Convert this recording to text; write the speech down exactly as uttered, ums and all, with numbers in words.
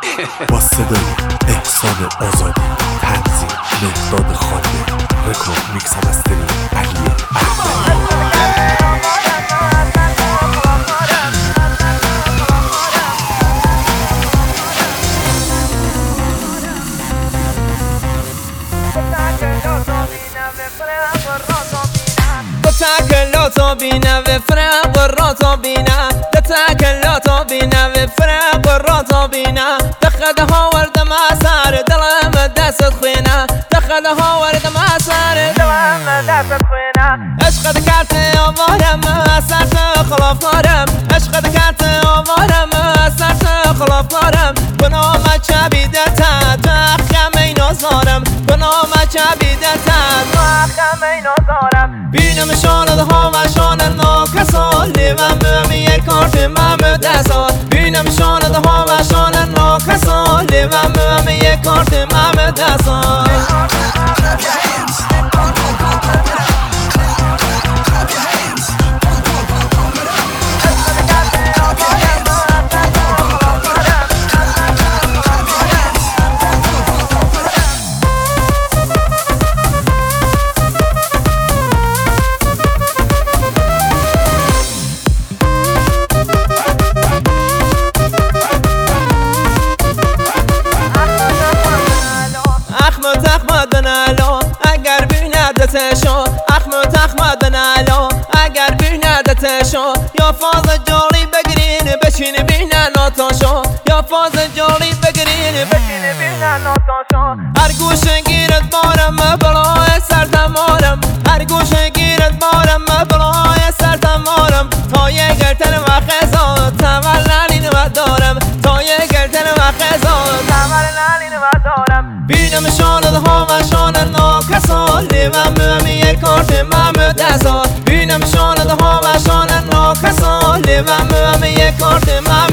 با صدای احسان آزادی، تنظیم مهداد خانده، رکورد میکس و مسترینگ علی احمدی. تاكلوتو بينا بفراق الروتو بينا تاكلوتو بينا بفراق الروتو بينا دخلها ورد ما صار دلم دست خوينا دخلها ورد ما صار دلم دست خوينا عشق دكرت امورم سرت خلاف نارم عشق دكرت امورم سرت خلاف نارم بنام چبیدتا تخم اینو زارم بنام چبیدتا تخم اینو زارم بینم شانه ها و شانه ناکسا لیوم بهم یک کارت مم دسا بینم شانه ها و شانه ناکسا لیوم بهم یک کارت مم دسا اگر بینردتشو اخم تخمد نالو اگر بینردتشو یا فاز جالی بگیرین بشین بینن ناتاشو یا فاز جالی بگیرین بشین بینن ناتاشو هر گوشه گیرت بارم بلای سرتمارم هر گوشه گیرت بارم بلای سرتمارم تا یه گرتن و خزا تولنین و دارم تا یه گرتن و خزا تولنین و دارم بینم شانه ها و شانه ناکسا لیوم بهم یک کارت مم دسا بینم شانه ها و شانه ناکسا لیوم بهم یک کارت مم